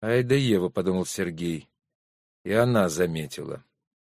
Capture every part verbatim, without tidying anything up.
Ай да Ева, — подумал Сергей, — и она заметила.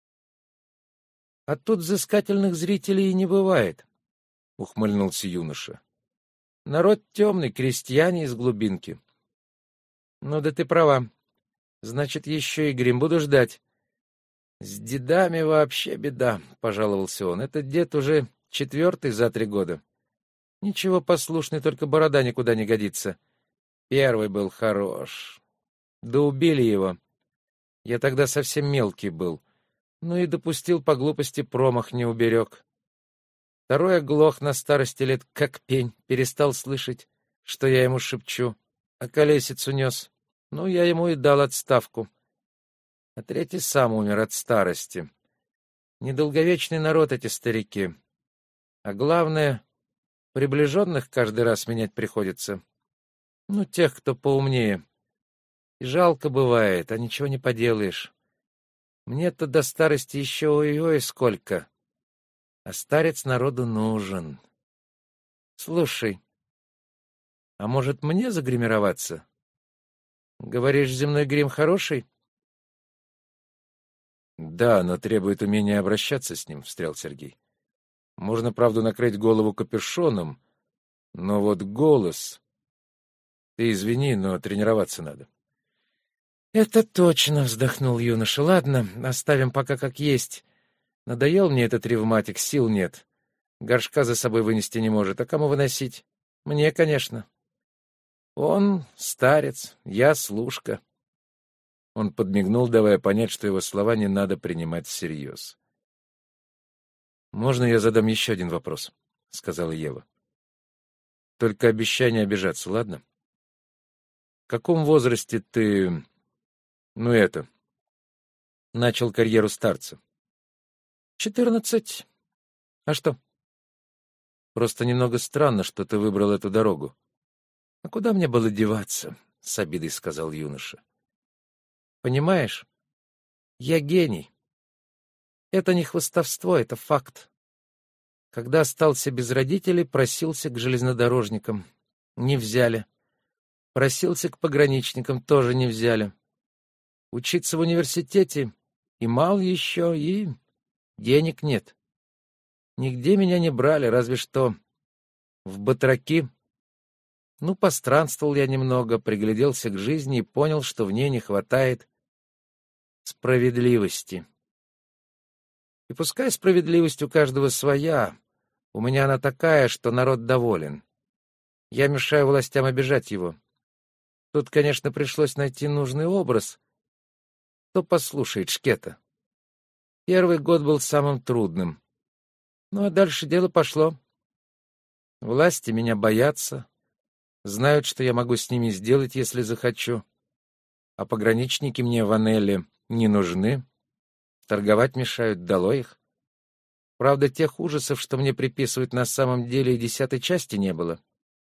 — А тут взыскательных зрителей и не бывает, — ухмыльнулся юноша. — Народ темный, крестьяне из глубинки. — Ну да ты права. Значит, еще и грим буду ждать. — С дедами вообще беда, — пожаловался он. — Этот дед уже четвертый за три года. Ничего, послушный, только борода никуда не годится. Первый был хорош. Да убили его. Я тогда совсем мелкий был. Ну и допустил по глупости промах, не уберег. Второй оглох на старости лет, как пень, перестал слышать, что я ему шепчу, а колесицу нес. Ну, я ему и дал отставку. А третий сам умер от старости. Недолговечный народ эти старики. А главное, приближенных каждый раз менять приходится. Ну, тех, кто поумнее. И жалко бывает, а ничего не поделаешь. Мне-то до старости еще ой-ой сколько. А старец народу нужен. Слушай, а может мне загримироваться? Говоришь, земной грим хороший? Да, но требует умения обращаться с ним, — встрял Сергей. Можно, правда, накрыть голову капюшоном, но вот голос... Ты извини, но тренироваться надо. — Это точно, — вздохнул юноша. — Ладно, оставим пока как есть. Надоел мне этот ревматик, сил нет. Горшка за собой вынести не может. А кому выносить? Мне, конечно. Он старец, я служка. Он подмигнул, давая понять, что его слова не надо принимать всерьез. — Можно я задам еще один вопрос? — сказала Ева. — Только обещай не обижаться, ладно? В каком возрасте ты, ну это, начал карьеру старца? — Четырнадцать. А что? — Просто немного странно, что ты выбрал эту дорогу. — А куда мне было деваться? — с обидой сказал юноша. — Понимаешь, я гений. Это не хвастовство, это факт. Когда остался без родителей, просился к железнодорожникам. Не взяли. Просился к пограничникам, тоже не взяли. Учиться в университете и мал еще, и денег нет. Нигде меня не брали, разве что в батраки. Ну, постранствовал я немного, пригляделся к жизни и понял, что в ней не хватает справедливости. И пускай справедливость у каждого своя, у меня она такая, что народ доволен. Я мешаю властям обижать его. Тут, конечно, пришлось найти нужный образ. Кто послушает Шкета? Первый год был самым трудным. Ну, а дальше дело пошло. Власти меня боятся, знают, что я могу с ними сделать, если захочу. А пограничники мне в Анелле не нужны. Торговать мешают, долой их. Правда, тех ужасов, что мне приписывают, на самом деле и десятой части не было.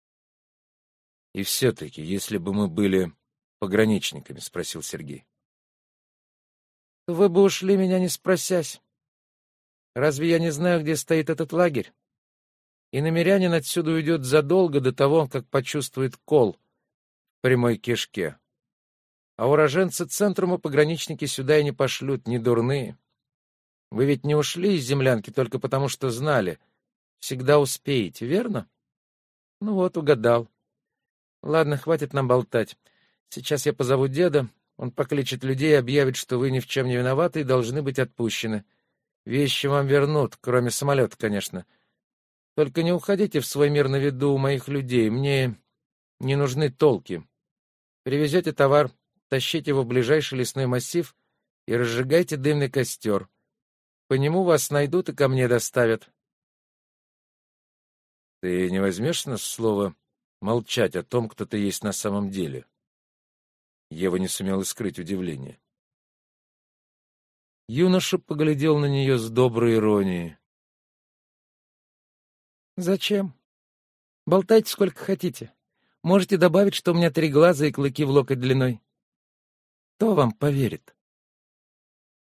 И все-таки, если бы мы были пограничниками, — спросил Сергей. — Вы бы ушли, меня не спросясь. Разве я не знаю, где стоит этот лагерь? И намерянин отсюда уйдет задолго до того, как почувствует кол в прямой кишке. А уроженцы центрума пограничники сюда и не пошлют, не дурные. Вы ведь не ушли из землянки только потому, что знали. Всегда успеете, верно? Ну вот, угадал. Ладно, хватит нам болтать. Сейчас я позову деда, он покличет людей и объявит, что вы ни в чем не виноваты и должны быть отпущены. Вещи вам вернут, кроме самолета, конечно. Только не уходите в свой мир на виду у моих людей, мне не нужны толки. Привезете товар, тащите его в ближайший лесной массив и разжигайте дымный костер. По нему вас найдут и ко мне доставят. — Ты не возьмешь с нас слово молчать о том, кто ты есть на самом деле? Ева не сумела скрыть удивление. Юноша поглядел на нее с доброй иронией. — Зачем? Болтайте сколько хотите. Можете добавить, что у меня три глаза и клыки в локоть длиной. Кто вам поверит?